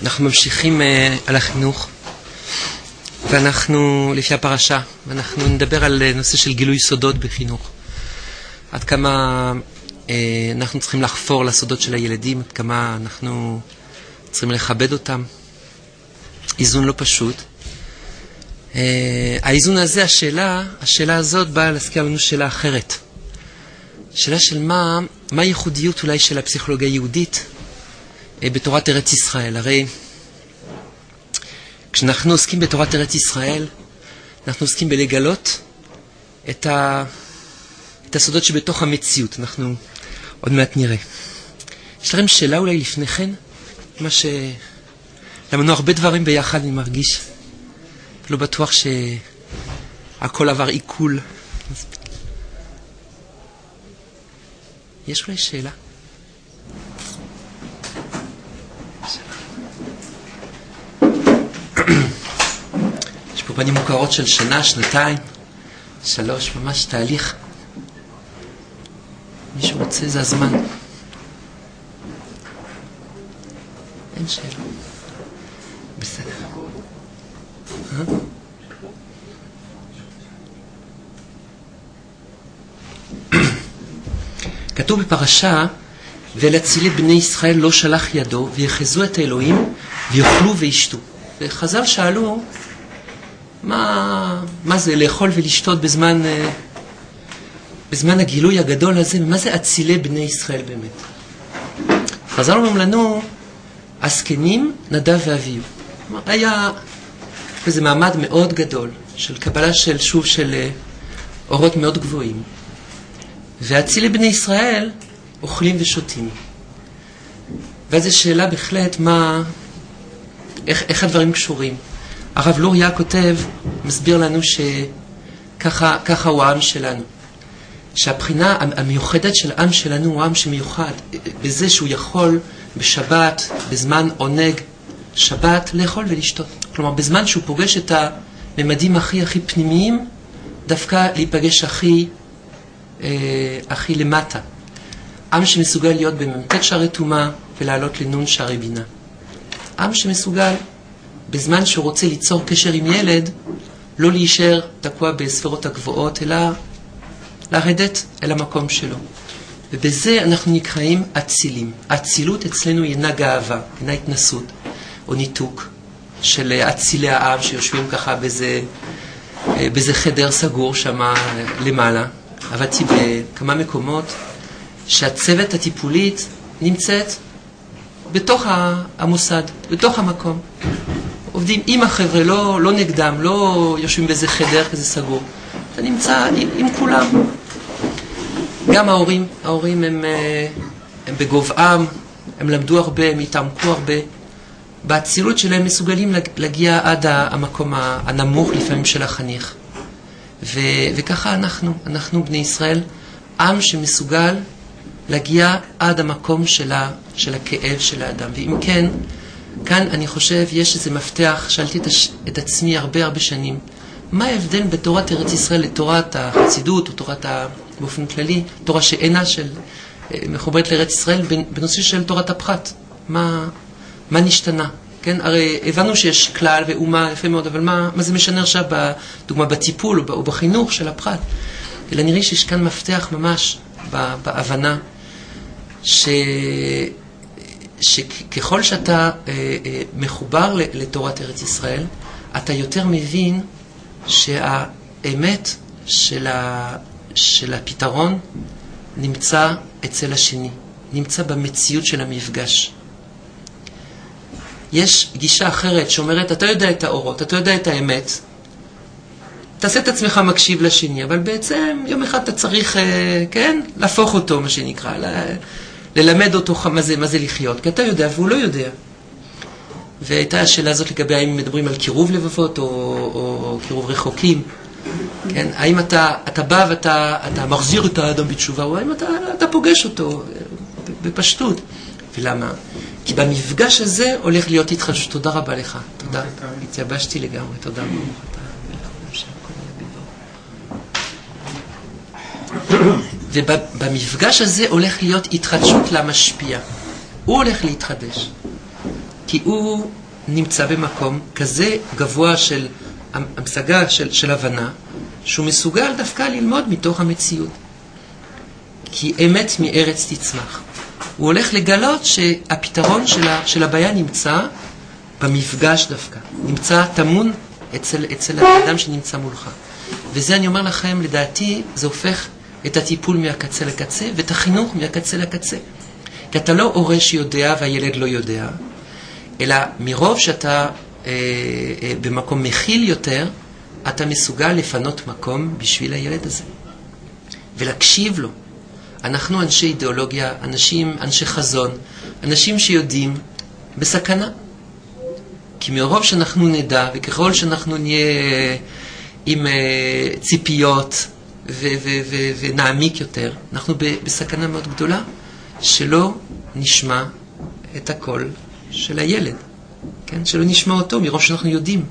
אנחנו ממשיכים על החינוך, ואנחנו לפי הפרשה, ואנחנו נדבר על נושא של גילוי סודות בחינוך. עד כמה אנחנו צריכים לחפור לסודות של הילדים, עד כמה אנחנו צריכים לכבד אותם. איזון לא פשוט. האיזון הזה, השאלה הזאת באה להזכיר לנו שאלה אחרת. שאלה של מה הייחודיות אולי של הפסיכולוגיה היהודית בתורת ארץ ישראל. הרי כשאנחנו עוסקים בתורת ארץ ישראל, אנחנו עוסקים בלגלות את הסודות שבתוך המציאות. אנחנו עוד מעט נראה. יש לכם שאלה אולי לפני כן? למדנו הרבה דברים ביחד, אני מרגיש. לא בטוח שהכל עבר עיכול. יש אולי שאלה? יש פה פנים מוכרות של שנה, שנתיים, 3, ממש תהליך. מישהו רוצה, זה הזמן. אין שאלה. בסדר. כתוב בפרשה, ולהציל את בני ישראל לא שלח ידו, ויחזו את האלוהים, ויאכלו וישתו. וחז"ל שאלו, מה זה לאכול ולשתות בזמן הגילוי הגדול הזה, ומה זה אצילי בני ישראל באמת? חז"ל אומרים לנו, הזקנים נדב ואביהו. היה איזה מעמד מאוד גדול, של קבלה של אורות מאוד גבוהים. והאצילי בני ישראל אוכלים ושותים. ואז יש שאלה בהחלט איך הדברים קשורים. הרב לוריה כותב, מסביר לנו שככה הוא העם שלנו. שהבחינה המיוחדת של העם שלנו הוא העם שמיוחד בזה שהוא יכול בשבת, בזמן עונג שבת, לאכול ולשתות. כלומר, בזמן שהוא פוגש את הממדים הכי פנימיים, דווקא להיפגש הכי למטה. עם שמסוגל להיות במ"ט שערי טומאה ולעלות לנון שערי בינה. עם שמסוגל בזמן שהוא רוצה ליצור קשר עם ילד, לא להישאר תקוע בספרות הגבוהות, אלא לרדת אל המקום שלו. ובזה אנחנו נקראים אצילים. האצילות אצלנו אינה גאווה, אינה התנסות או ניתוק של אצילי העם שיושבים ככה באיזה חדר סגור שם למעלה. עבדתי בכמה מקומות שהצוות הטיפולית נמצאת בתוך המוסד, בתוך המקום. עובדים עם החבר'ה, לא נגדם, לא יושבים באיזה חדר כזה סגור. אתה נמצא עם כולם. גם ההורים הם בגובעם, הם למדו הרבה, הם התעמקו הרבה. באצילות שלהם מסוגלים להגיע עד המקום הנמוך לפעמים של החניך. וככה אנחנו בני ישראל, עם שמסוגל להגיע עד המקום של הכאב של האדם. ואם כן, כאן אני חושב יש איזה מפתח, שאלתי את עצמי הרבה שנים, מה ההבדל בתורת ארץ ישראל לתורת החסידות או תורת באופן כללי, תורה שאינה מחוברת לארץ ישראל בנושא של תורת הפחת? מה נשתנה? כן, הרי הבנו שיש כלל ואומה יפה מאוד, אבל מה זה משנה עכשיו בדוגמה בטיפול או בחינוך של הפחת? אלא נראה שיש כאן מפתח ממש בהבנה שככל שאתה מחובר לתורת ארץ ישראל, אתה יותר מבין שהאמת של הפתרון נמצא אצל השני, נמצא במציאות של המפגש. יש גישה אחרת שאומרת, אתה יודע את האורות, אתה יודע את האמת, תעשה את עצמך מקשיב לשני, אבל בעצם יום אחד אתה צריך, להפוך אותו, מה שנקרא, ללמד אותו מה זה לחיות, כי אתה יודע והוא לא יודע. והייתה השאלה הזאת לגבי האם מדברים על קירוב לבבות או קירוב רחוקים. כן? האם אתה בא ואתה מחזיר את האדם בתשובה, או האם אתה פוגש אותו בפשטות. ולמה? כי במפגש הזה הולך להיות התחדשות. תודה רבה לך. תודה. התייבשתי לגמרי. תודה רבה. ובמפגש הזה הולך להיות התחדשות למשפיע. הוא הולך להתחדש. כי הוא נמצא במקום כזה גבוה של המשגה של הבנה, שהוא מסוגל דווקא ללמוד מתוך המציאות. כי אמת מארץ תצמח. הוא הולך לגלות שהפתרון של הבעיה נמצא במפגש דווקא. נמצא תמון אצל האדם שנמצא מולך. וזה אני אומר לכם, לדעתי, זה הופך את הטיפול מהקצה לקצה, ואת החינוך מהקצה לקצה. כי אתה לא הורה שיודע והילד לא יודע, אלא מרוב שאתה במקום מכיל יותר, אתה מסוגל לפנות מקום בשביל הילד הזה. ולהקשיב לו. אנחנו אנשי אידיאולוגיה, אנשי חזון, אנשים שיודעים בסכנה. כי מרוב שאנחנו נדע, וככל שאנחנו נהיה עם ציפיות ונעמיק יותר, אנחנו בסכנה מאוד גדולה, שלא נשמע את הקול של הילד. כן? שלא נשמע אותו מרוב שאנחנו יודעים.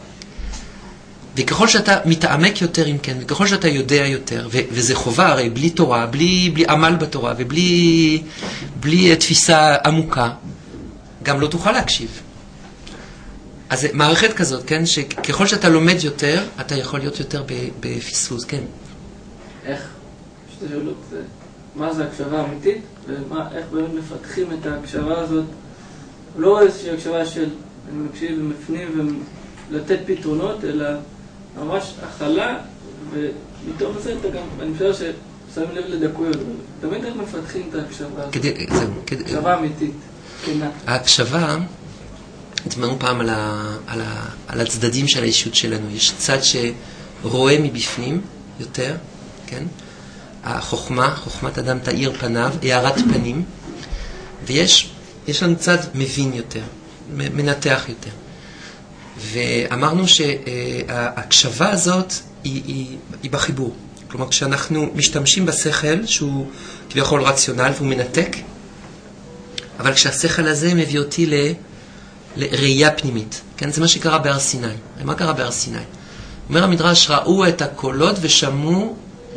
וככל שאתה מתעמק יותר, אם כן, וככל שאתה יודע יותר, וזה חובה, הרי בלי תורה, בלי עמל בתורה, ובלי תפיסה עמוקה, גם לא תוכל להקשיב. אז מערכת כזאת, כן, שככל שאתה לומד יותר, אתה יכול להיות יותר בפספוס, כן. איך? שתי שאלות, מה זה הקשבה האמיתית, ואיך באמת מפתחים את ההקשבה הזאת, לא איזושהי הקשבה של אני מקשיב ומפנים ולתת פתרונות, אלא ממש הכלה, ומתוך זה אתה גם, אני חושב ששמים לב לדקויות, תמיד איך מפתחים את ההקשבה הזאת? הקשבה אמיתית, כנה. ההקשבה, התמנו פעם על הצדדים של האישות שלנו. יש צד שרואה מבפנים יותר, כן? חוכמת אדם תאיר פניו, הארת פנים, ויש לנו צד מבין יותר, מנתח יותר. ואמרנו שההקשבה הזאת היא בחיבור. כלומר, כשאנחנו משתמשים בשכל, שהוא כביכול רציונל והוא מנתק, אבל כשהשכל הזה מביא אותי לראייה פנימית. כן? זה מה שקרה בהר סיני. מה קרה בהר סיני? אומר המדרש, ראו את הקולות ושמעו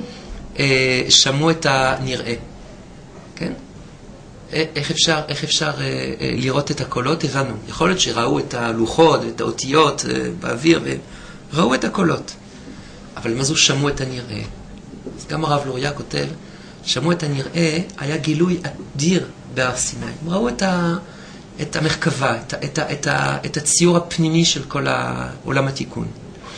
את הנראה. כן? איך אפשר לראות את הקולות? הבנו. יכול להיות שראו את הלוחות, את האותיות באוויר, וראו את הקולות. אבל מה זו שמעו את הנראה? אז גם הרב לוריה כותב, שמעו את הנראה, היה גילוי אדיר בהר סיני. הם ראו את המחכבה, את הציור הפנימי של כל העולם התיקון.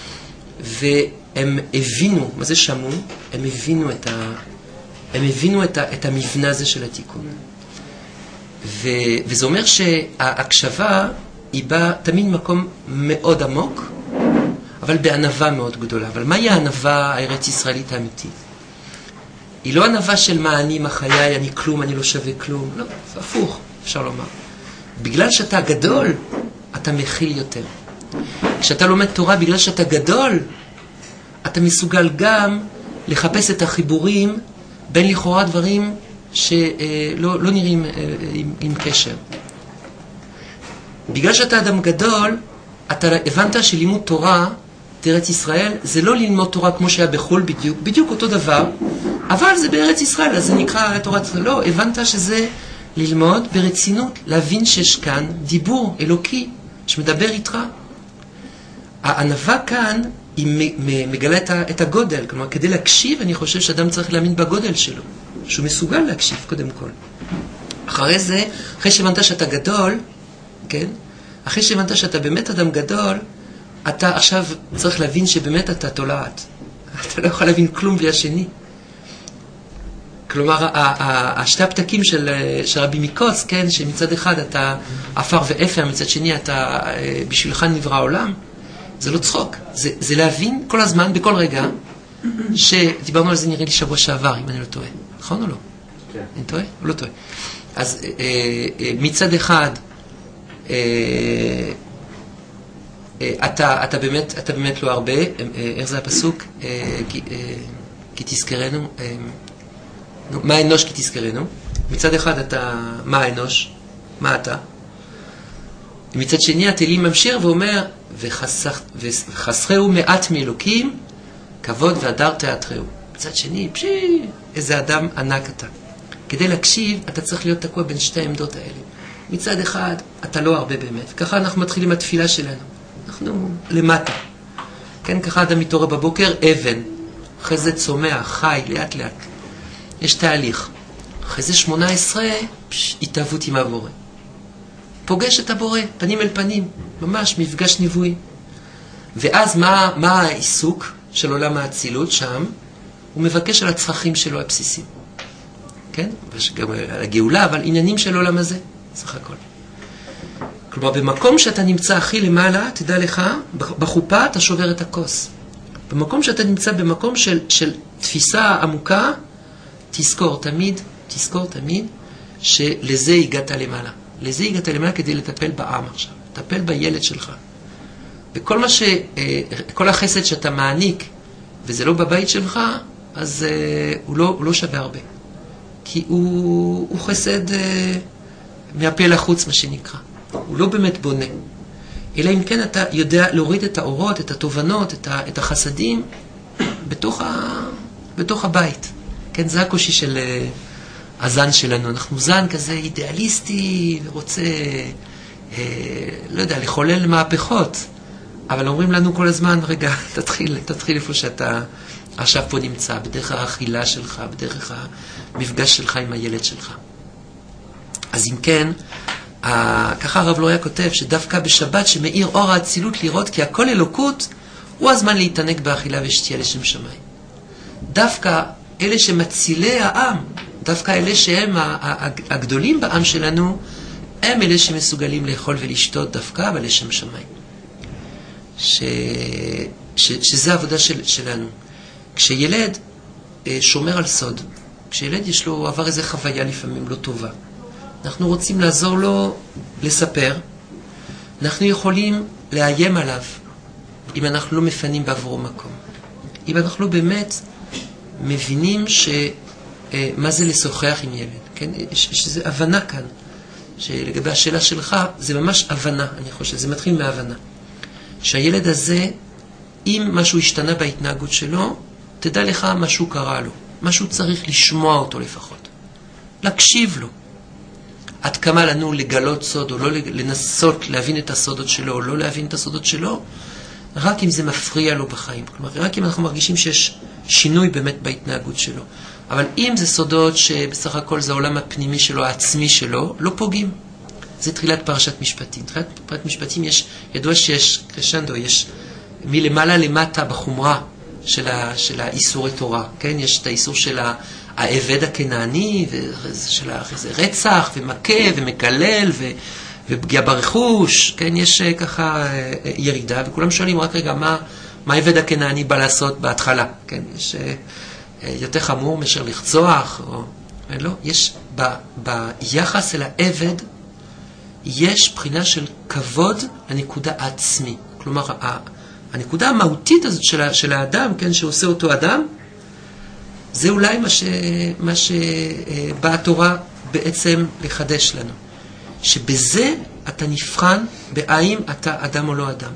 והם הבינו, מה זה שמעו? הם הבינו את המבנה הזה של התיקון. וזה אומר שההקשבה היא באה תמיד מקום מאוד עמוק, אבל בענווה מאוד גדולה. אבל מהי הענווה הארץ ישראלית האמיתית? היא לא ענווה של מה אני, מה חיי, אני כלום, אני לא שווה כלום. לא, זה הפוך, אפשר לומר. בגלל שאתה גדול, אתה מכיל יותר. כשאתה לומד תורה, בגלל שאתה גדול, אתה מסוגל גם לחפש את החיבורים בין לכאורה דברים שלא נראים עם קשר. בגלל שאתה אדם גדול, אתה הבנת שלימוד תורה, בארץ ישראל, זה לא ללמוד תורה כמו שהיה בחול בדיוק אותו דבר, אבל זה בארץ ישראל, אז זה נקרא תורת ישראל. לא, הבנת שזה ללמוד ברצינות, להבין שיש כאן דיבור אלוקי שמדבר איתך. הענווה כאן היא מגלה את הגודל. כלומר, כדי להקשיב, אני חושב שאדם צריך להאמין בגודל שלו, שהוא מסוגל להקשיב קודם כל. אחרי זה, אחרי שהבנת שאתה גדול, כן? אחרי שהבנת שאתה באמת אדם גדול, אתה עכשיו צריך להבין שבאמת אתה תולעת. אתה לא יכול להבין כלום בלי השני. כלומר, השתי הפתקים של רבי מקוץ, כן, שמצד אחד אתה אפר ואפר, מצד שני אתה בשבילך נברא העולם, זה לא צחוק. זה להבין כל הזמן, בכל רגע, שדיברנו על זה נראה לי שבוע שעבר, אם אני לא טועה. נכון או לא? כן. אני טועה? או לא טועה? אז מצד אחד, אתה באמת לא הרבה, איך זה הפסוק? כי תזכרנו, מה האנוש כי תזכרנו? מצד אחד אתה, מה האנוש? מה אתה? מצד שני התהילים ממשיך ואומר, וחסכהו מעט מאלוקים, כבוד והדר תיאטרהו. מצד שני, איזה אדם ענק אתה. כדי להקשיב, אתה צריך להיות תקוע בין שתי העמדות האלה. מצד אחד, אתה לא הרבה באמת. ככה אנחנו מתחילים התפילה שלנו. אנחנו למטה. כן, ככה אדם מתעורר בבוקר, אבן. אחרי זה צומח, חי, לאט לאט. יש תהליך. אחרי זה 18, התאהבות עם הבורא. פוגש את הבורא, פנים אל פנים. ממש מפגש נבואי. ואז מה העיסוק של עולם האצילות שם? הוא מבקש על הצרכים שלו הבסיסיים. כן? וגם על הגאולה, אבל עניינים של עולם הזה. סך הכל. כלומר, במקום שאתה נמצא הכי למעלה, תדע לך, בחופה אתה שובר את הכוס. במקום שאתה נמצא במקום של תפיסה עמוקה, תזכור תמיד שלזה הגעת למעלה. לזה הגעת למעלה כדי לטפל בעם עכשיו. לטפל בילד שלך. וכל כל החסד שאתה מעניק, וזה לא בבית שלך, אז הוא לא שווה הרבה. כי הוא חסד מהפה לחוץ, מה שנקרא. הוא לא באמת בונה. אלא אם כן אתה יודע להוריד את האורות, את התובנות, את החסדים, בתוך הבית. כן, זה הקושי של הזן שלנו. אנחנו זן כזה אידיאליסטי, ורוצה, לא יודע, לחולל מהפכות. אבל אומרים לנו כל הזמן, רגע, תתחיל איפה שאתה עכשיו פה נמצא, בדרך האכילה שלך, בדרך המפגש שלך עם הילד שלך. אז אם כן, ככה הרב לוריה כותב שדווקא בשבת שמאיר אור האצילות לראות כי הכל אלוקות, הוא הזמן להתענק באכילה ושתייה לשם שמיים. דווקא אלה שמצילי העם, דווקא אלה שהם הגדולים בעם שלנו, הם אלה שמסוגלים לאכול ולשתות דווקא, אבל לשם שמיים. שזה העבודה שלנו. כשילד שומר על סוד, כשילד יש לו עבר איזה חוויה לפעמים לא טובה, אנחנו רוצים לעזור לו לספר, אנחנו יכולים לאיים עליו אם אנחנו לא מפנים בעבורו מקום. אם אנחנו לא באמת מבינים מה זה לשוחח עם ילד. כן? יש איזו הבנה כאן, שלגבי השאלה שלך, זה ממש הבנה, אני חושב, זה מתחיל מהבנה. שהילד הזה, אם משהו השתנה בהתנהגות שלו, תדע לך משהו קרה לו. משהו צריך לשמוע אותו לפחות. להקשיב לו. עד כמה לנו לגלות סוד או לא לנסות להבין את הסודות שלו או לא להבין את הסודות שלו, רק אם זה מפריע לו בחיים. כלומר, רק אם אנחנו מרגישים שיש שינוי באמת בהתנהגות שלו. אבל אם זה סודות שבסך הכל זה העולם הפנימי שלו, העצמי שלו, לא פוגעים. זה תחילת פרשת משפטים. תחילת פרשת משפטים ידוע שיש קרשנדו, יש מלמעלה למטה בחומרה של האיסורי תורה. כן? יש את האיסור של העבד הכנעני, ושל רצח ומכה ומקלל ופגיעה ברכוש. כן? יש ככה ירידה, וכולם שואלים רק רגע מה העבד הכנעני בא לעשות בהתחלה. כן? יש יותר חמור מאשר לרצוח, או לא, יש ביחס אל העבד יש בחינה של כבוד לנקודה העצמי. כלומר, הנקודה המהותית הזאת של האדם, כן, שעושה אותו אדם, זה אולי מה שבאה התורה בעצם לחדש לנו. שבזה אתה נבחן בהאם אתה אדם או לא אדם.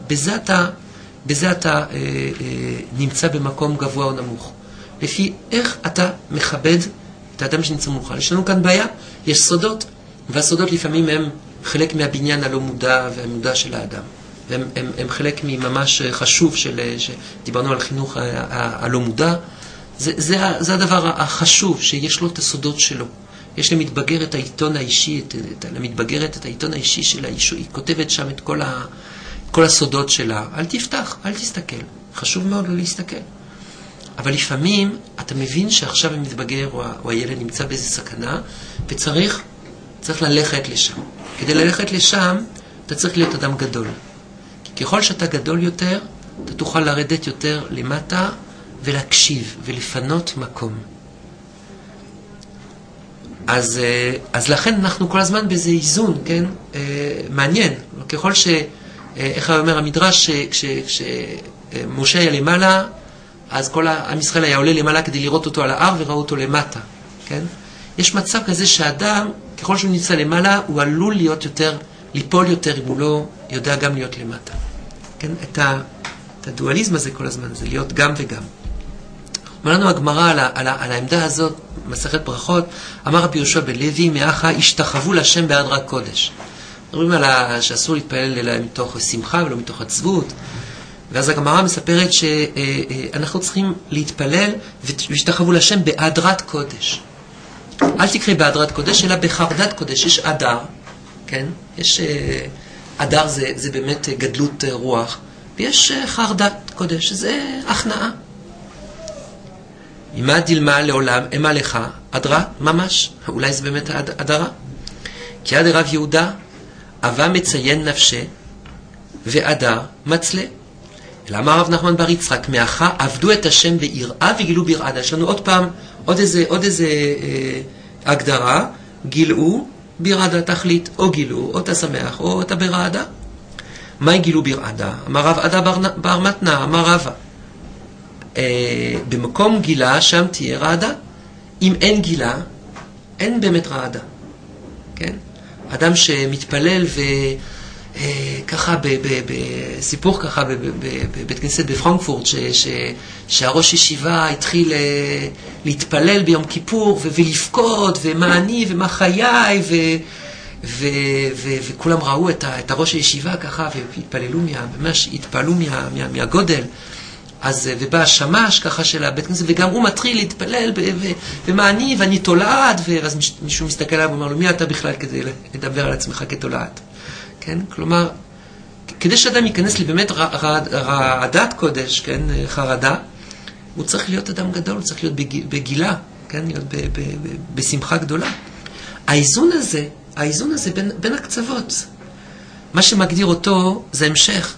בזה אתה נמצא במקום גבוה או נמוך. לפי איך אתה מכבד את האדם שנמצא מולך. יש לנו כאן בעיה, יש סודות, והסודות לפעמים הם חלק מהבניין הלא מודע והמודע של האדם. הם חלק ממש חשוב שדיברנו על חינוך הלא מודע. זה הדבר החשוב, שיש לו את הסודות שלו. יש למתבגר את העיתון האישי, למתבגרת את העיתון האישי של האיש, היא כותבת שם את כל הסודות שלה. אל תפתח, אל תסתכל. חשוב מאוד לא להסתכל. אבל לפעמים אתה מבין שעכשיו המתבגר או הילד נמצא באיזו סכנה, וצריך ללכת לשם. כדי ללכת לשם, אתה צריך להיות אדם גדול. כי ככל שאתה גדול יותר, אתה תוכל לרדת יותר למטה ולהקשיב ולפנות מקום. אז לכן אנחנו כל הזמן באיזה איזון, כן? מעניין. ככל איך אומר המדרש, כשמשה היה למעלה, אז כל עם ישראל היה עולה למעלה כדי לראות אותו על ההר וראו אותו למטה, כן? יש מצב כזה שהאדם, ככל שהוא נמצא למעלה, הוא עלול ליפול יותר אם הוא לא יודע גם להיות למטה. כן? את הדואליזם הזה כל הזמן, זה להיות גם וגם. אומר לנו הגמרא על העמדה הזאת, מסכת ברכות, אמר רבי יהושע בן לוי, מאחה השתחוו להשם בהדרת קודש. מדברים על שאסור להתפלל אלא מתוך שמחה ולא מתוך עצבות. ואז הגמרא מספרת שאנחנו צריכים להתפלל והשתחוו להשם בהדרת קודש. אל תקרא בהדרת קודש, אלא בחרדת קודש. יש אדר, כן? יש אדר זה באמת גדלות רוח, ויש חרדת קודש, זה הכנעה. אם דילמה לעולם, אמה לך, אדרה, ממש, אולי זה באמת אדרה. כי עד רב יהודה, אבה מציין נפשה, ואדר מצלה. אלא אמר רב נחמן בר יצחק, מאחה עבדו את השם ביראה וגילו ביראה. יש לנו עוד פעם, עוד איזה הגדרה, גילאו ביראה תכלית, או גילו, או אתה שמח, או אתה ברעדה. מהי גילו ביראה? אמר רב עדה בר מתנה, אמר רבה. במקום גילה, שם תהיה רעדה. אם אין גילה, אין באמת רעדה. כן? אדם שמתפלל וככה בסיפור ככה בבית כנסת בפרנקפורט, שהראש ישיבה התחיל להתפלל ביום כיפור ולפקוד ומה אני ומה חיי וכולם ראו את הראש הישיבה ככה והתפללו ממש התפעלו מהגודל. אז ובא השמש ככה של הבית כנסת, וגם הוא מתחיל להתפלל ומה אני ואני תולעת, ואז מישהו מסתכל עליו ואומר לו, מי אתה בכלל כדי לדבר על עצמך כתולעת? כן? כלומר, כדי שאדם ייכנס לי באמת רעדת קודש, כן? חרדה, הוא צריך להיות אדם גדול, הוא צריך להיות בגילה, כן? להיות בשמחה גדולה. האיזון הזה בין הקצוות, מה שמגדיר אותו זה המשך.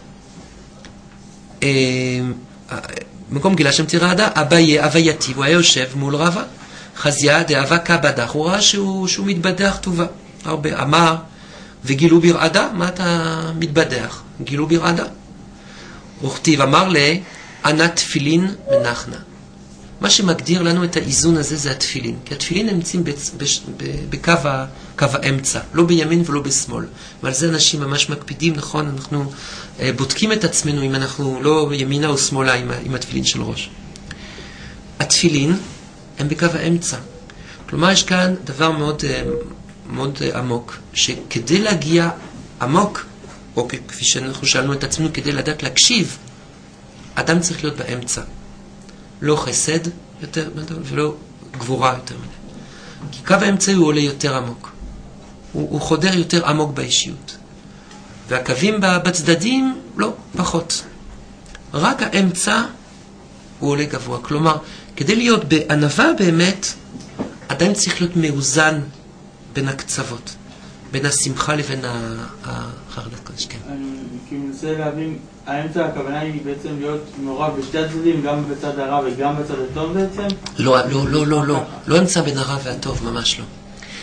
מקום גילה שם תירעדה, אבייתי, הוא היה יושב מול רבה, חזיה דאבה כבדח, הוא ראה שהוא מתבדח טובה, הרבה, אמר, וגילו ברעדה, מה אתה מתבדח? גילו ברעדה. וכתיב אמר לי, ענה תפילין מנחנה. מה שמגדיר לנו את האיזון הזה זה התפילין, כי התפילין נמצאים בקו האמצע, לא בימין ולא בשמאל. ועל זה אנשים ממש מקפידים, נכון? אנחנו בודקים את עצמנו אם אנחנו לא ימינה או שמאלה עם התפילין של ראש. התפילין הם בקו האמצע. כלומר, יש כאן דבר מאוד, מאוד עמוק, שכדי להגיע עמוק, או כפי שאנחנו שאלנו את עצמנו, כדי לדעת להקשיב, אדם צריך להיות באמצע. לא חסד יותר ולא גבורה יותר מדי. כי קו האמצעי הוא עולה יותר עמוק. הוא חודר יותר עמוק באישיות. והקווים בצדדים לא, פחות. רק האמצע הוא עולה גבוה. כלומר, כדי להיות בענווה באמת, עדיין צריך להיות מאוזן בין הקצוות. בין השמחה לבין החרדת קודש. כן. אני מנסה להבין, האמצע הכוונה היא בעצם להיות מעורב בשתי הצדדים, גם בצד הרע וגם בצד הטוב בעצם? לא אמצע בין הרע והטוב, ממש לא.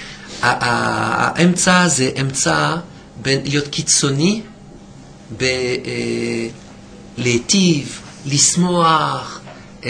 האמצע זה אמצע להיות קיצוני, להיטיב, לשמוח,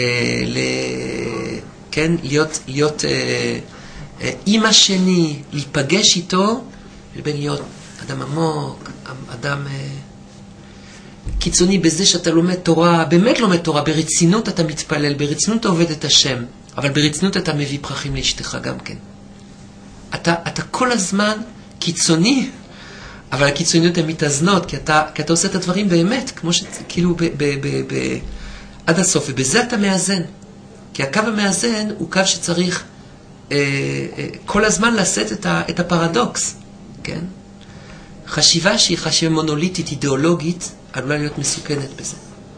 כן, להיות עם השני, להיפגש איתו, לבין להיות אדם עמוק, אדם קיצוני בזה שאתה לומד תורה, באמת לומד תורה, ברצינות אתה מתפלל, ברצינות אתה עובד את השם, אבל ברצינות אתה מביא פרחים לאשתך גם כן. אתה כל הזמן קיצוני, אבל הקיצוניות הן מתאזנות, כי אתה עושה את הדברים באמת, כמו שכאילו עד הסוף, ובזה אתה מאזן. כי הקו המאזן הוא קו שצריך כל הזמן לשאת את הפרדוקס, כן? חשיבה שהיא חשיבה מונוליטית, אידיאולוגית, עלולה להיות מסוכנת בזה.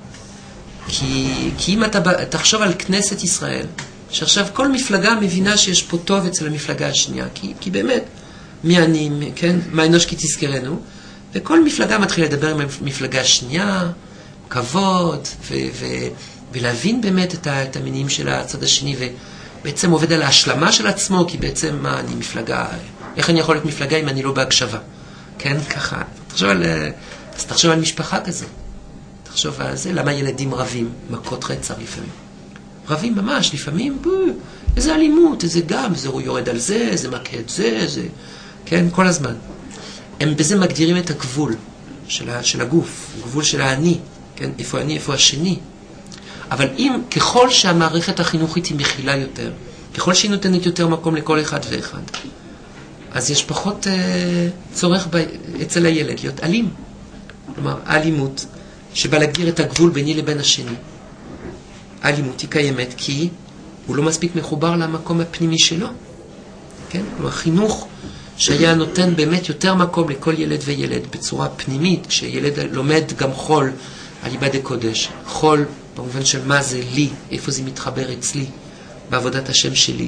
כי אם אתה תחשוב על כנסת ישראל, שעכשיו כל מפלגה מבינה שיש פה טוב אצל המפלגה השנייה, כי באמת, מי אני, כן? מה אנוש כי תזכרנו, וכל מפלגה מתחילה לדבר עם המפלגה השנייה, כבוד, ולהבין באמת את המניעים של הצד השני, ובעצם עובד על ההשלמה של עצמו, כי בעצם מה אני מפלגה, איך אני יכול להיות מפלגה אם אני לא בהקשבה? כן, ככה. תחשוב על משפחה כזאת. תחשוב על זה, למה ילדים רבים, מכות רצח לפעמים. רבים ממש, לפעמים, איזה אלימות, איזה גם, זה הוא יורד על זה, זה מכה את זה, כן, כל הזמן. הם בזה מגדירים את הגבול של הגוף, הגבול של האני, כן, איפה אני, איפה השני. אבל ככל שהמערכת החינוכית היא מכילה יותר, ככל שהיא נותנת יותר מקום לכל אחד ואחד, אז יש פחות צורך אצל הילד להיות אלים. כלומר, האלימות שבא להגדיר את הגבול ביני לבין השני, האלימות היא קיימת כי הוא לא מספיק מחובר למקום הפנימי שלו. כן? כלומר, חינוך שהיה נותן באמת יותר מקום לכל ילד וילד בצורה פנימית, כשילד לומד גם חול על עיבד הקודש, חול במובן של מה זה לי, איפה זה מתחבר אצלי, בעבודת השם שלי.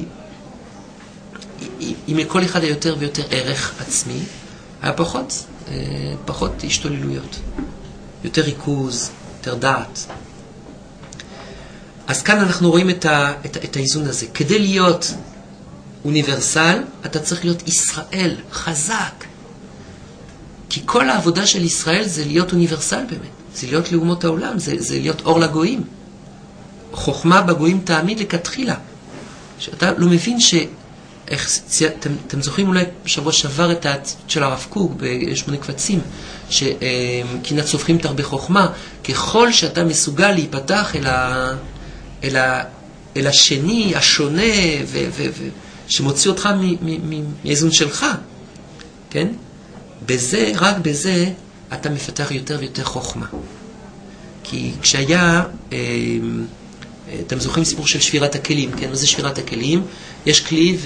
אם לכל אחד היה יותר ויותר ערך עצמי, היה פחות השתוללויות, יותר ריכוז, יותר דעת. אז כאן אנחנו רואים את האיזון הזה. כדי להיות אוניברסל, אתה צריך להיות ישראל, חזק. כי כל העבודה של ישראל זה להיות אוניברסל באמת. זה להיות לאומות העולם, זה להיות אור לגויים. חוכמה בגויים תעמיד לכתחילה. שאתה לא מבין אתם זוכרים אולי בשבוע שעבר את הציטוט של הרב קוק ב8 קבצים, שכינת סופרים תרבה חוכמה, ככל שאתה מסוגל להיפתח אל השני, השונה, שמוציא אותך מאיזון שלך, כן? בזה, רק בזה, אתה מפתח יותר ויותר חוכמה. כי כשהיה, אתם זוכרים סיפור של שבירת הכלים, כן? מה זה שבירת הכלים? יש כלי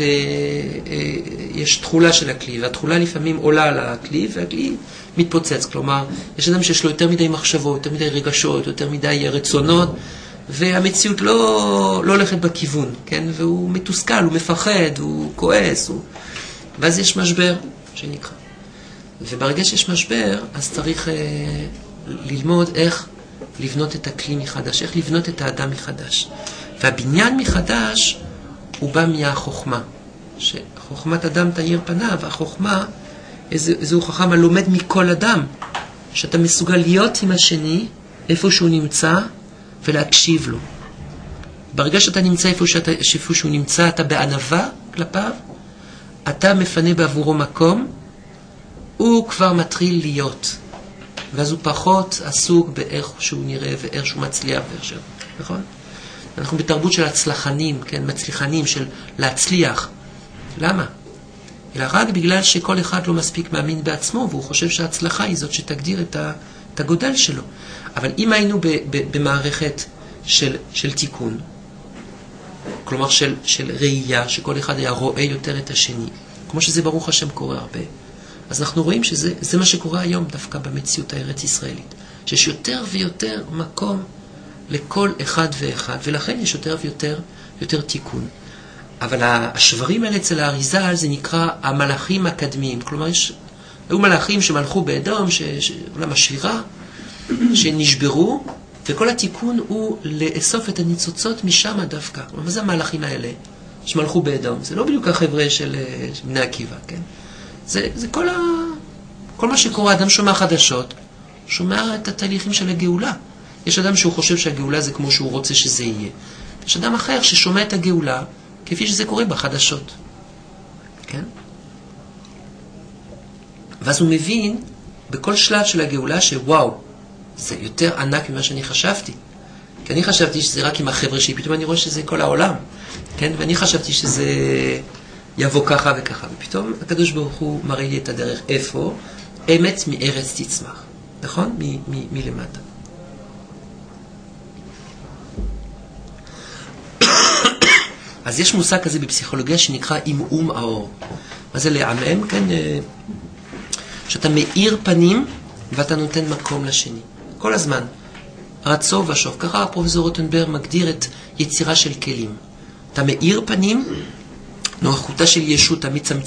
ויש תחולה של הכלי, והתחולה לפעמים עולה על הכלי, והכלי מתפוצץ. כלומר, יש אדם שיש לו יותר מדי מחשבות, יותר מדי רגשות, יותר מדי רצונות, והמציאות לא הולכת בכיוון, כן? והוא מתוסכל, הוא מפחד, הוא כועס, ואז יש משבר שנקרא. וברגע שיש משבר, אז צריך ללמוד איך לבנות את הכלי מחדש, איך לבנות את האדם מחדש. והבניין מחדש הוא בא מהחוכמה. שחוכמת אדם תאיר פניו, והחוכמה זהו חכם הלומד מכל אדם, שאתה מסוגל להיות עם השני, איפה שהוא נמצא, ולהקשיב לו. ברגע שאתה נמצא איפה שהוא נמצא, אתה בענווה כלפיו, אתה מפנה בעבורו מקום, הוא כבר מתחיל להיות. ואז הוא פחות עסוק באיך שהוא נראה ואיך שהוא מצליח ואיך שהוא, נכון? אנחנו בתרבות של הצלחנים, כן? מצליחנים של להצליח. למה? אלא רק בגלל שכל אחד לא מספיק מאמין בעצמו, והוא חושב שההצלחה היא זאת שתגדיר את הגודל שלו. אבל אם היינו במערכת של תיקון, כלומר של ראייה, שכל אחד היה רואה יותר את השני, כמו שזה ברוך השם קורה הרבה, אז אנחנו רואים שזה מה שקורה היום דווקא במציאות הארץ ישראלית. שיש יותר ויותר מקום לכל אחד ואחד, ולכן יש יותר ויותר תיקון. אבל השברים האלה אצל האריז"ל זה נקרא המלאכים הקדמיים. כלומר, היו מלאכים שמלכו באדום, עולם השבירה, שנשברו, וכל התיקון הוא לאסוף את הניצוצות משם דווקא. מה זה המלאכים האלה שמלכו באדום? זה לא בדיוק החבר'ה של בני עקיבא, כן? זה כל מה שקורה, אדם שומע חדשות, שומע את התהליכים של הגאולה. יש אדם שהוא חושב שהגאולה זה כמו שהוא רוצה שזה יהיה. יש אדם אחר ששומע את הגאולה כפי שזה קורה בחדשות. כן? ואז הוא מבין בכל שלב של הגאולה שוואו, זה יותר ענק ממה שאני חשבתי. כי אני חשבתי שזה רק עם החבר'ה שלי, פתאום אני רואה שזה כל העולם. כן? ואני חשבתי שזה יבוא ככה וככה. ופתאום הקדוש ברוך הוא מראה לי את הדרך. איפה? אמת מארץ תצמח. נכון? מלמטה. אז יש מושג כזה בפסיכולוגיה שנקרא עמעום האור. מה זה לעמעם? כן, שאתה מאיר פנים ואתה נותן מקום לשני. כל הזמן. רצו ושוב. ככה הפרופסור רוטנברג מגדיר את יצירה של כלים. אתה מאיר פנים, נוכחותה של ישות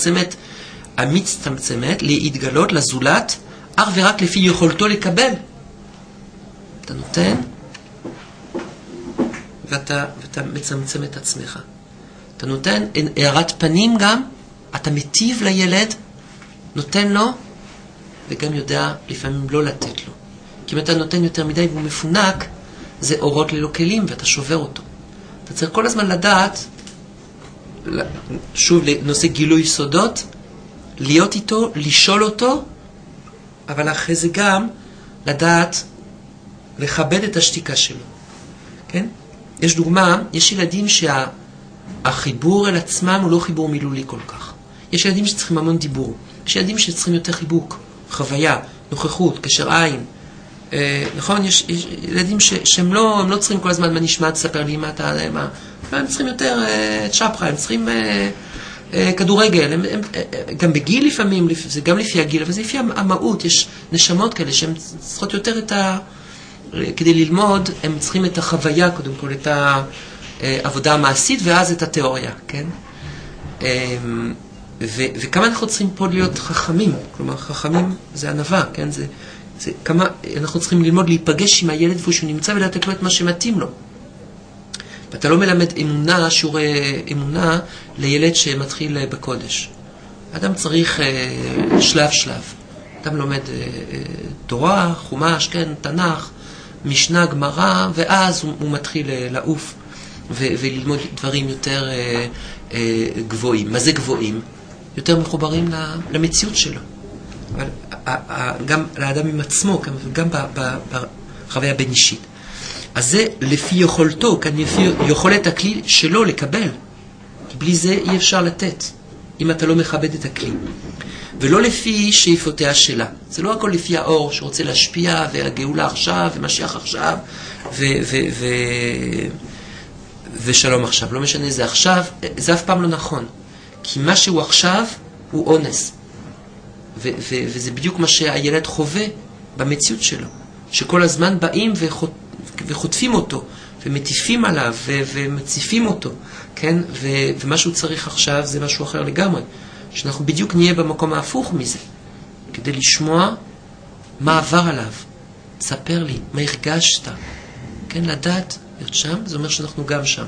המצטמצמת להתגלות לזולת, אך ורק לפי יכולתו לקבל. אתה נותן ואתה מצמצם את עצמך. אתה נותן הערת פנים גם, אתה מטיב לילד, נותן לו, וגם יודע לפעמים לא לתת לו. כי אם אתה נותן יותר מדי והוא מפונק, זה אורות ללא כלים ואתה שובר אותו. אתה צריך כל הזמן לדעת, שוב לנושא גילוי סודות, להיות איתו, לשאול אותו, אבל אחרי זה גם לדעת לכבד את השתיקה שלו. כן? יש דוגמה, יש ילדים שהחיבור אל עצמם הוא לא חיבור מילולי כל כך. יש ילדים שצריכים המון דיבור. יש ילדים שצריכים יותר חיבוק, חוויה, נוכחות, קשר עין. נכון? יש ילדים שהם לא צריכים כל הזמן מה נשמע, תספר לי מה אתה, הם צריכים יותר צ'פחה, הם צריכים כדורגל, הם גם בגיל לפעמים, זה גם לפי הגיל, אבל זה לפי המהות, יש נשמות כאלה שהן צריכות יותר כדי ללמוד, הם צריכים את החוויה קודם כל, את העבודה המעשית ואז את התיאוריה, כן? וכמה אנחנו צריכים פה להיות חכמים, כלומר חכמים זה ענווה, כן? זה כמה אנחנו צריכים ללמוד להיפגש עם הילד איפה שהוא נמצא ולתת לו את מה שמתאים לו. ואתה לא מלמד אמונה, שיעורי אמונה לילד שמתחיל בקודש. אדם צריך שלב שלב. אדם לומד תורה, חומש, כן, תנ"ך, משנה, גמרא, ואז הוא מתחיל לעוף וללמוד דברים יותר גבוהים. מה זה גבוהים? יותר מחוברים למציאות שלו. אבל גם לאדם עם עצמו, גם בחוויה בין אישית. אז זה לפי יכולתו, כאן לפי יכולת הכלי שלו לקבל. כי בלי זה אי אפשר לתת, אם אתה לא מכבד את הכלי. ולא לפי שאיפותיה שלה. זה לא הכל לפי האור שרוצה להשפיע, והגאולה עכשיו, ומשיח עכשיו, ושלום עכשיו. לא משנה זה עכשיו, זה אף פעם לא נכון. כי מה שהוא עכשיו הוא אונס. וזה בדיוק מה שהילד חווה במציאות שלו. שכל הזמן באים וחוטפים אותו, ומטיפים עליו, ומציפים אותו, כן? ומה שהוא צריך עכשיו זה משהו אחר לגמרי. שאנחנו בדיוק נהיה במקום ההפוך מזה, כדי לשמוע מה עבר עליו. ספר לי, מה הרגשת? כן, לדעת, להיות שם, זה אומר שאנחנו גם שם.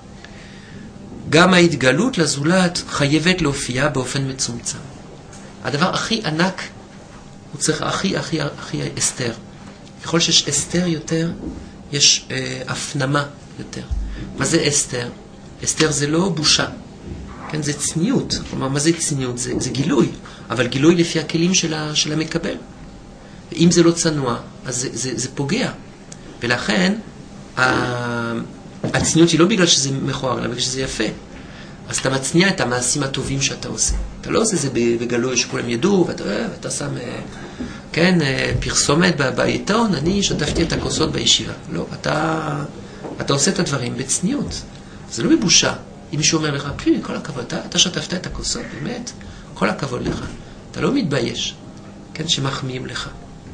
גם ההתגלות לזולת חייבת להופיע באופן מצומצם. הדבר הכי ענק, הוא צריך הכי אסתר. ככל שיש אסתר יותר, יש הפנמה יותר. מה זה אסתר? אסתר זה לא בושה. כן, זה צניעות. כלומר, מה זה צניעות? זה גילוי. אבל גילוי לפי הכלים של המקבל. ואם זה לא צנוע, אז זה פוגע. ולכן, הצניעות היא לא בגלל שזה מכוער, אלא בגלל שזה יפה. אז אתה מצניע את המעשים הטובים שאתה עושה. אתה לא עושה זה בגלוי שכולם ידעו, ואתה שם, כן, פרסומת בעיתון, אני שטפתי את הכוסות בישיבה. לא, אתה עושה את הדברים בצניעות. זה לא בבושה. אם מישהו אומר לך, כל הכבוד, אתה שטפת את הכוסות, באמת, כל הכבוד לך. אתה לא מתבייש, כן, שמחמיאים לך.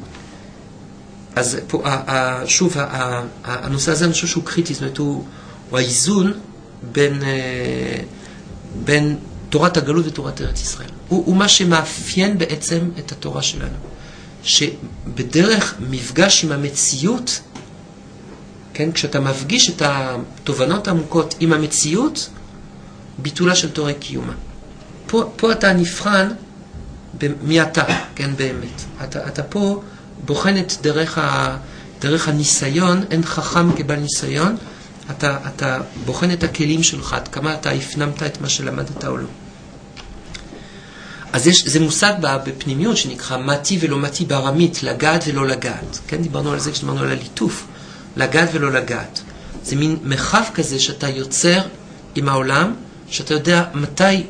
אז פה, שוב, הנושא הזה אני חושב שהוא קריטי, זאת אומרת, הוא האיזון בין תורת הגלות ותורת ארץ ישראל. הוא מה שמאפיין בעצם את התורה שלנו. שבדרך מפגש עם המציאות, כן, כשאתה מפגיש את התובנות העמוקות עם המציאות, ביטולה של תורה קיומה. פה אתה נבחן מי אתה, כן, באמת. אתה פה בוחן את דרך הניסיון, אין חכם כבעל ניסיון, אתה בוחן את הכלים שלך, עד כמה אתה הפנמת את מה שלמדת או לא. אז זה מושג בפנימיות שנקרא מתי ולא מתי בארמית, לגעת ולא לגעת. כן, דיברנו על זה כשדיברנו על הליטוף, לגעת ולא לגעת. זה מין מרחב כזה שאתה יוצר עם העולם, שאתה יודע מתי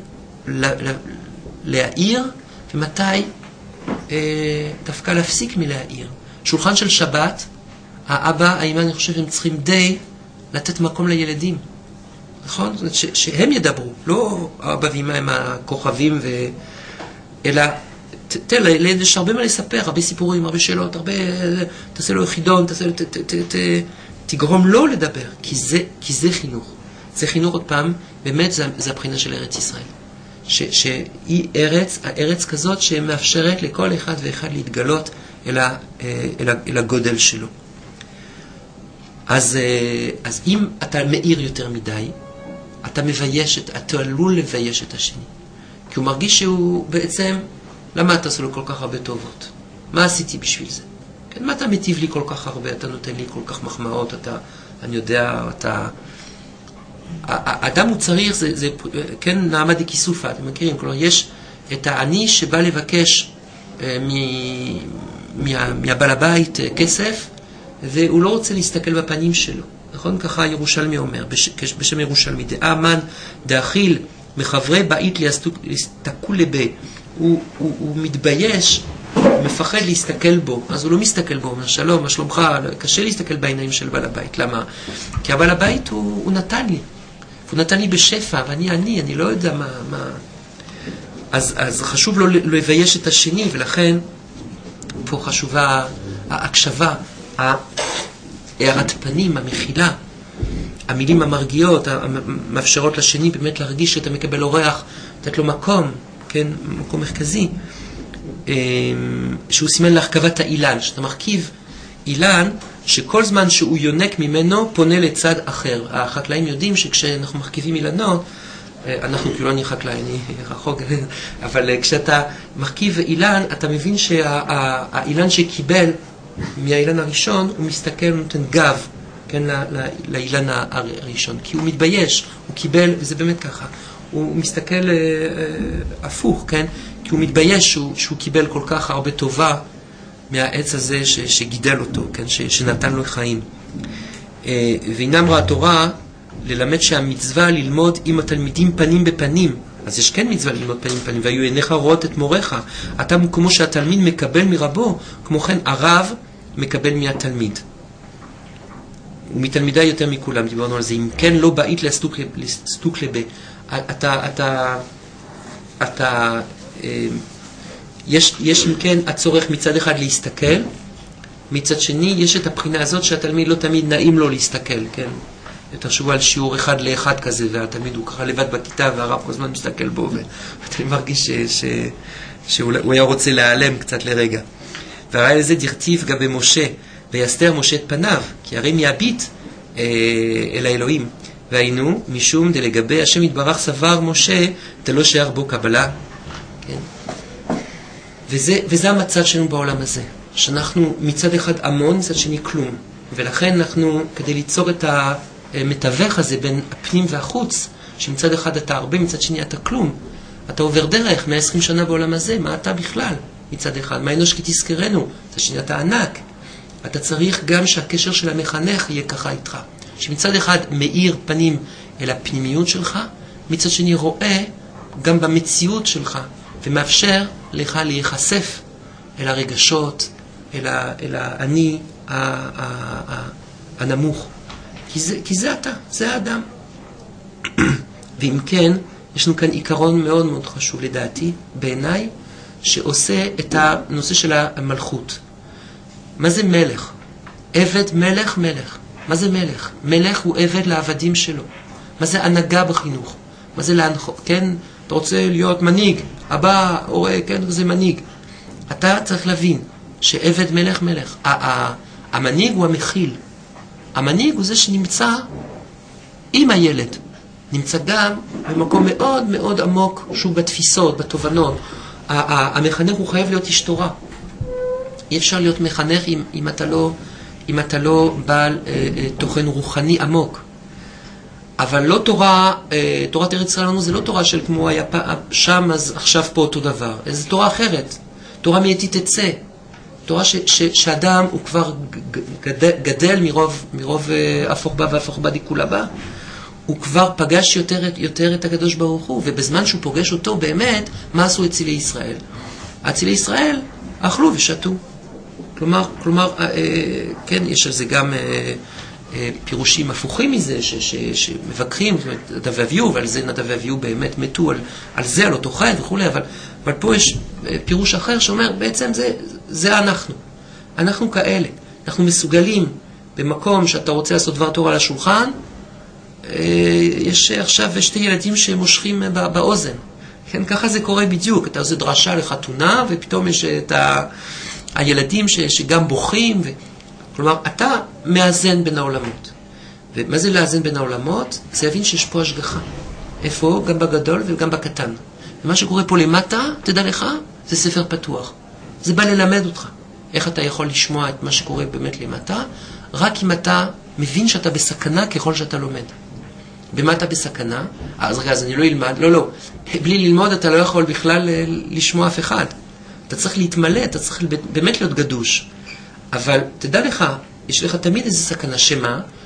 להעיר ומתי דווקא להפסיק מלהעיר. שולחן של שבת, האבא, האמא, אני חושב, הם צריכים די לתת מקום לילדים. נכון? זאת אומרת שהם ידברו, לא האבא ואמא הם הכוכבים, אלא תראה, לילד יש הרבה מה לספר, הרבה סיפורים, הרבה שאלות, תעשה לו חידון, תגרום לו לדבר, כי זה חינוך. זה חינוך עוד פעם, באמת זה הבחינה של ארץ ישראל. שהיא הארץ כזאת שמאפשרת לכל אחד ואחד להתגלות אל הגודל שלו. אז אם אתה מאיר יותר מדי, אתה עלול לבייש את השני. כי הוא מרגיש שהוא בעצם, למה אתה עושה לו כל כך הרבה טובות? מה עשיתי בשביל זה? כן, מה אתה מטיב לי כל כך הרבה? אתה נותן לי כל כך מחמאות, אני יודע, האדם הוא צריך, זה כן, נעמה דקיסופה, אתם מכירים? כלומר, יש את העני שבא לבקש מהבעל הבית כסף, והוא לא רוצה להסתכל בפנים שלו. נכון? ככה ירושלמי אומר, בשם ירושלמי. דאמן דאכיל מחברי בית להסתכלו לבה. הוא מתבייש, הוא מפחד להסתכל בו, אז הוא לא מסתכל בו, אומר שלום, מה שלומך? קשה להסתכל בעיניים של בעל הבית. למה? כי הבעל הבית הוא נתן לי. הוא נתן לי בשפע, ואני לא יודע מה. אז חשוב לו לבייש את השני, ולכן פה חשובה ההקשבה, הערת פנים, המכילה, המילים המרגיעות, המאפשרות לשני באמת להרגיש שאתה מקבל אורח, לתת לו מקום, כן, מקום מרכזי, שהוא סימן להרכבת האילן, שאתה מרכיב אילן, שכל זמן שהוא יונק ממנו פונה לצד אחר. החקלאים יודעים שכשאנחנו מרכיבים אילנות, אנחנו כאילו אני חקלאי, אני רחוק, אבל כשאתה מרכיב אילן, אתה מבין שהאילן שקיבל מהאילן הראשון, הוא מסתכל, הוא נותן גב, כן, לאילן הראשון, כי הוא מתבייש, הוא קיבל, וזה באמת ככה, הוא מסתכל הפוך, כן, כי הוא מתבייש שהוא קיבל כל כך הרבה טובה מהעץ הזה שגידל אותו, כן, שנתן לו חיים. והנה אמרה התורה, ללמד שהמצווה ללמוד עם התלמידים פנים בפנים. אז יש כן מצווה ללמוד פנים בפנים, והיו עיניך רואות את מורך. אתה כמו שהתלמיד מקבל מרבו, כמו כן הרב מקבל מהתלמיד. ומתלמידה יותר מכולם, דיברנו על זה. אם כן לא בית לסתוק לבה. יש אם כן הצורך מצד אחד להסתכל, מצד שני יש את הבחינה הזאת שהתלמיד לא תמיד נעים לו להסתכל, כן? תחשבו על שיעור אחד לאחד כזה, והתלמיד הוא ככה לבד בכיתה, והרב כל הזמן מסתכל בו, ואתה מרגיש שהוא היה רוצה להיעלם קצת לרגע. והראה לזה דרציף גבי משה, ויסתר משה את פניו, כי הרי מיביט אל האלוהים. והיינו, משום דלגבי השם יתברך סבר משה, תלא שער בו קבלה. כן? וזה המצד שלנו בעולם הזה, שאנחנו מצד אחד המון, מצד שני כלום. ולכן אנחנו, כדי ליצור את המתווך הזה בין הפנים והחוץ, שמצד אחד אתה הרבה, מצד שני אתה כלום. אתה עובר דרך 120 שנה בעולם הזה, מה אתה בכלל? מצד אחד, מה אנוש כי תזכרנו? מצד שני אתה ענק. אתה צריך גם שהקשר של המחנך יהיה ככה איתך. שמצד אחד מאיר פנים אל הפנימיות שלך, מצד שני רואה גם במציאות שלך, ומאפשר לך להיחשף אל הרגשות, אל האני הנמוך. כי זה אתה, זה האדם. ואם כן, יש לנו כאן עיקרון מאוד מאוד חשוב לדעתי, בעיניי, שעושה את הנושא של המלכות. מה זה מלך? עבד מלך מלך. מה זה מלך? מלך הוא עבד לעבדים שלו. מה זה הנהגה בחינוך? מה זה להנחות? כן, אתה רוצה להיות מנהיג, אבא, הורה, כן, זה מנהיג. אתה צריך להבין שעבד מלך מלך. המנהיג הוא המכיל. המנהיג הוא זה שנמצא עם הילד. נמצא גם במקום מאוד מאוד עמוק, שהוא בתפיסות, בתובנות. המחנך הוא חייב להיות איש תורה. אי אפשר להיות מחנך אם אתה לא בעל תוכן רוחני עמוק. אבל לא תורת ארץ ישראל לנו זה לא תורה של כמו היה שם, אז עכשיו פה אותו דבר. זה תורה אחרת. תורה מאיתי תצא. תורה שאדם הוא כבר גדל מרוב הפוך בה והפוך בה דיקולה בה. הוא כבר פגש יותר את הקדוש ברוך הוא, ובזמן שהוא פוגש אותו באמת, מה עשו אצילי ישראל? אצילי ישראל אכלו ושתו. כלומר, כן, יש על זה גם פירושים הפוכים מזה, שמבקרים, נדב ואביהו, ועל זה נדב ואביהו באמת מתו על זה, על אותו חי וכו', אבל פה יש פירוש אחר שאומר, בעצם זה אנחנו. אנחנו כאלה. אנחנו מסוגלים במקום שאתה רוצה לעשות דבר תורה על השולחן, יש עכשיו שתי ילדים שמושכים באוזן. כן, ככה זה קורה בדיוק. אתה עושה דרשה לחתונה, ופתאום יש את הילדים שגם בוכים. כלומר, אתה מאזן בין העולמות. ומה זה לאזן בין העולמות? זה להבין שיש פה השגחה. איפה? גם בגדול וגם בקטן. ומה שקורה פה למטה, תדע לך, זה ספר פתוח. זה בא ללמד אותך. איך אתה יכול לשמוע את מה שקורה באמת למטה? רק אם אתה מבין שאתה בסכנה ככל שאתה לומד. במה אתה בסכנה? אז רגע, אז אני לא אלמד. לא. בלי ללמוד אתה לא יכול בכלל לשמוע אף אחד. אתה צריך להתמלא, אתה צריך באמת להיות גדוש. אבל תדע לך, יש לך תמיד איזו סכנה. שמה?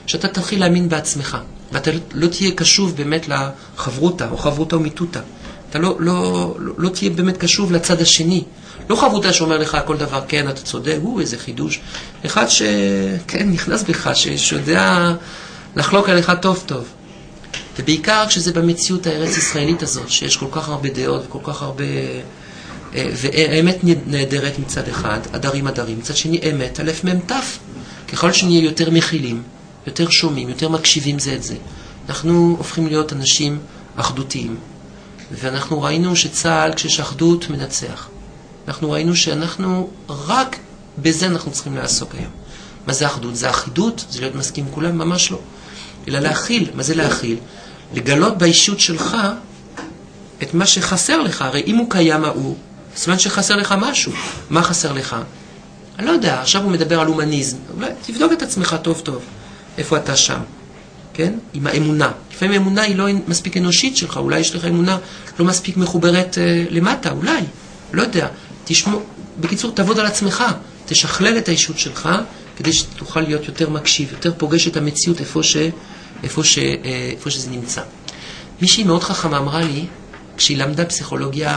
שאתה תתחיל להאמין בעצמך, ואתה לא תהיה קשוב באמת לחברותה, או חברותה או מיתותה. אתה לא תהיה באמת קשוב לצד השני. לא חברותה שאומר לך כל דבר, כן, אתה צודק, איזה חידוש. אחד שכן, נכנס בך, שיודע לחלוק עליך טוב טוב. ובעיקר כשזה במציאות הארץ ישראלית הזאת, שיש כל כך הרבה דעות וכל כך הרבה... והאמת נהדרת מצד אחד, הדרים, מצד שני אמת, א' מ' ת'. ככל שנהיה יותר מכילים, יותר שומעים, יותר מקשיבים זה את זה, אנחנו הופכים להיות אנשים אחדותיים. ואנחנו ראינו שצה"ל, כשיש אחדות, מנצח. אנחנו ראינו שאנחנו, רק בזה אנחנו צריכים לעסוק היום. מה זה אחדות? זה אחידות? זה להיות מסכים עם כולם? ממש לא. אלא להכיל. מה זה להכיל? לגלות באישות שלך את מה שחסר לך. הרי אם הוא קיים הוא, סימן שחסר לך משהו. מה חסר לך? אני לא יודע, עכשיו הוא מדבר על הומניזם. אולי תבדוק את עצמך טוב טוב. איפה אתה שם? כן? עם האמונה. לפעמים האמונה היא לא מספיק אנושית שלך, אולי יש לך אמונה לא מספיק מחוברת למטה, אולי. לא יודע. תשמע, בקיצור, תעבוד על עצמך. תשכלל את האישות שלך, כדי שתוכל להיות יותר מקשיב, יותר פוגש את המציאות איפה שזה נמצא. מישהי מאוד חכמה אמרה לי, כשהיא למדה פסיכולוגיה,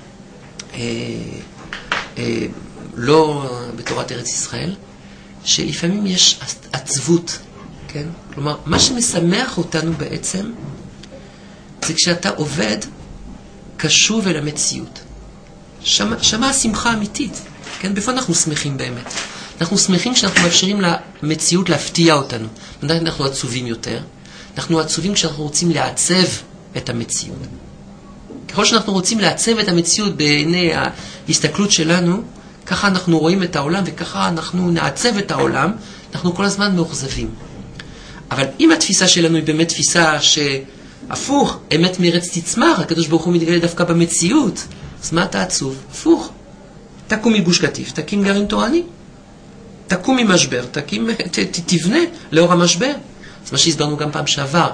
לא בתורת ארץ ישראל, שלפעמים יש עצבות, כן? כלומר, מה שמשמח אותנו בעצם, זה כשאתה עובד קשוב אל המציאות. שמה השמחה האמיתית, כן? בפני אנחנו שמחים באמת. אנחנו שמחים כשאנחנו מאפשרים למציאות להפתיע אותנו. אנחנו עצובים יותר. אנחנו עצובים כשאנחנו רוצים לעצב את המציאות. ככל שאנחנו רוצים לעצב את המציאות בעיני ההסתכלות שלנו, ככה אנחנו רואים את העולם וככה אנחנו נעצב את העולם, אנחנו כל הזמן מאוכזבים. אבל אם התפיסה שלנו היא באמת תפיסה שהפוך, אמת מארץ תצמח, הקדוש ברוך הוא מתגלה דווקא במציאות, אז מה אתה עצוב? הפוך. תקום מגוש קטיף, תקים גרעין תורני. תקום ממשבר, תבנה לאור המשבר. אז מה שהסברנו גם פעם שעבר,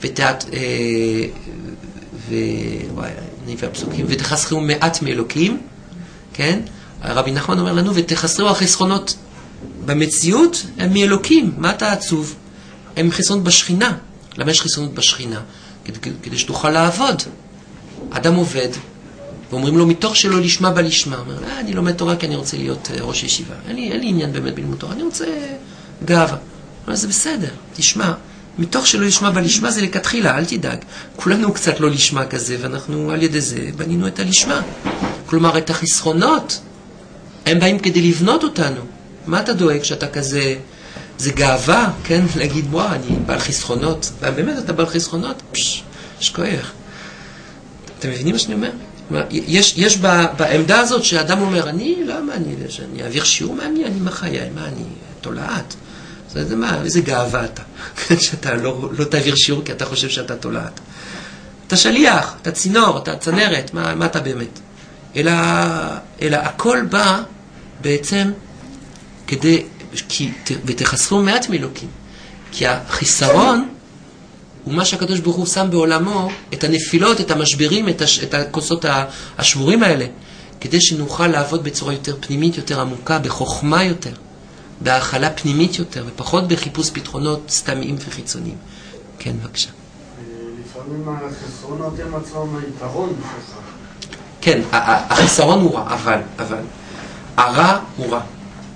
ותחסכו מעט מאלוקים, כן? הרבי נחמן אומר לנו, ותחסרו החסכונות במציאות, הם מאלוקים. מה אתה עצוב? הם חסרונות בשכינה. למה יש חסרונות בשכינה? כדי שתוכל לעבוד. אדם עובד, ואומרים לו, מתוך שלא לשמה בא לשמה. הוא אומר, אני לומד תורה כי אני רוצה להיות ראש ישיבה. אין לי עניין באמת בלימוד תורה, אני רוצה גאווה. אבל זה בסדר, תשמע. מתוך שלא לשמה בא לשמה זה לכתחילה, אל תדאג. כולנו קצת לא לשמה כזה, ואנחנו על ידי זה בנינו את הלשמה. כלומר, את החסכונות, הם באים כדי לבנות אותנו. מה אתה דואג שאתה כזה, זה גאווה, כן? להגיד, וואו, אני בעל חסכונות. באמת אתה בעל חסכונות? יש כוח. אתם מבינים מה שאני אומר? יש בעמדה הזאת שהאדם אומר, למה אני אעביר שיעור? מה אני מחיי? מה אני תולעת? זה מה, איזה גאווה אתה. שאתה לא תעביר שיעור כי אתה חושב שאתה תולעת. אתה שליח, אתה צינור, אתה צנרת, מה אתה באמת? אלא הכל בא בעצם כדי, ותחסכו מעט מאלוקים. כי החיסרון הוא מה שהקדוש ברוך הוא שם בעולמו, את הנפילות, את המשברים, את הכוסות השבורים האלה, כדי שנוכל לעבוד בצורה יותר פנימית, יותר עמוקה, בחוכמה יותר, בהאכלה פנימית יותר, ופחות בחיפוש פתרונות סתמיים וחיצוניים. כן, בבקשה. לפעמים החסרונות הם עצמם היתרון שלך. כן, החיסרון הוא רע, אבל הרע הוא רע.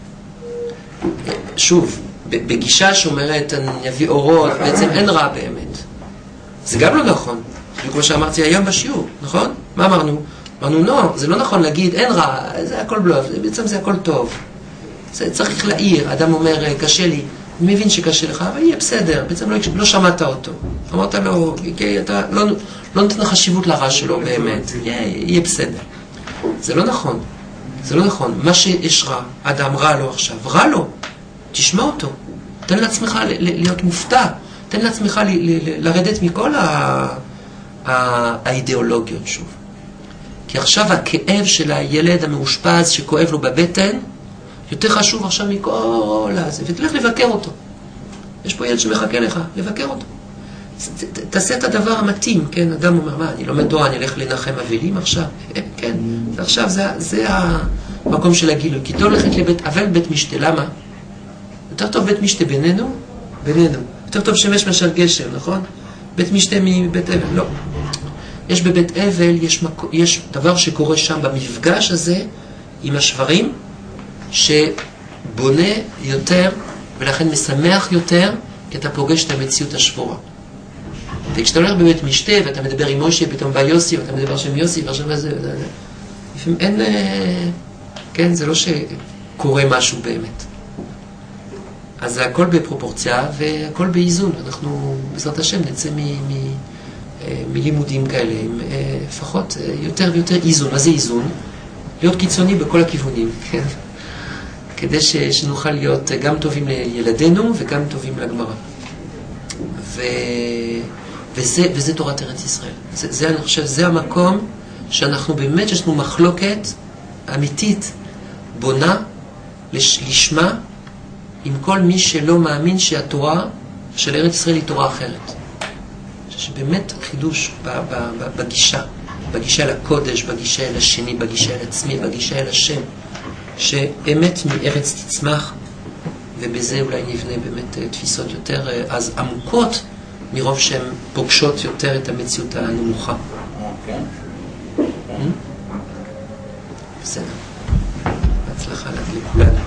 שוב, בגישה שאומרת, אני אביא אורות, בעצם אין רע באמת. זה גם לא נכון. כמו שאמרתי היום בשיעור, נכון? מה אמרנו? אמרנו, לא, זה לא נכון להגיד, אין רע, זה הכל בלוף, בעצם זה הכל טוב. זה צריך להעיר, אדם אומר, קשה לי, אני מבין שקשה לך, אבל יהיה בסדר, בעצם לא שמעת אותו. אמרת לו, אתה לא נותן חשיבות לרע שלו באמת, יהיה בסדר. זה לא נכון. זה לא נכון. מה שיש רע, אדם רע לו עכשיו, רע לו. תשמע אותו. תן לעצמך להיות מופתע. תן לעצמך לרדת מכל האידיאולוגיות שוב. כי עכשיו הכאב של הילד המאושפז שכואב לו בבטן, יותר חשוב עכשיו מכל הזה. ותלך לבקר אותו. יש פה ילד שמחכה לך, לבקר אותו. תעשה את הדבר המתאים, כן? אדם אומר, מה, אני לומד תורה, אני אלך לנחם אבלים עכשיו? כן, עכשיו זה המקום של הגילוי. כי לא הולכת לבית אבל בית משתה, למה? יותר טוב בית משתה בינינו, יותר טוב שמש מאשר גשם, נכון? בית משתה מבית אבל, לא. יש בבית אבל, יש דבר שקורה שם במפגש הזה עם השברים, שבונה יותר ולכן משמח יותר, כי אתה פוגש את המציאות השבורה. וכשאתה הולך בבית משתה ואתה מדבר עם משה, פתאום בא יוסי, ואתה מדבר שם יוסי, ועכשיו זה, לפעמים אין, כן, זה לא שקורה משהו באמת. אז זה הכל בפרופורציה והכל באיזון. אנחנו, בעזרת השם, נצא מלימודים כאלה, עם לפחות יותר ויותר איזון. מה זה איזון? להיות קיצוני בכל הכיוונים, כן? כדי שנוכל להיות גם טובים לילדינו וגם טובים לגמרא. וזה תורת ארץ ישראל. זה, אני חושב, זה המקום שאנחנו באמת, יש לנו מחלוקת אמיתית, בונה, לשמה, עם כל מי שלא מאמין שהתורה של ארץ ישראל היא תורה אחרת. שבאמת חידוש בגישה לקודש, בגישה אל השני, בגישה אל עצמי, בגישה אל השם, שאמת מארץ תצמח, ובזה אולי נבנה באמת תפיסות יותר אז עמוקות, מרוב שהן פוגשות יותר את המציאות הנמוכה. בסדר. בהצלחה לכולנו.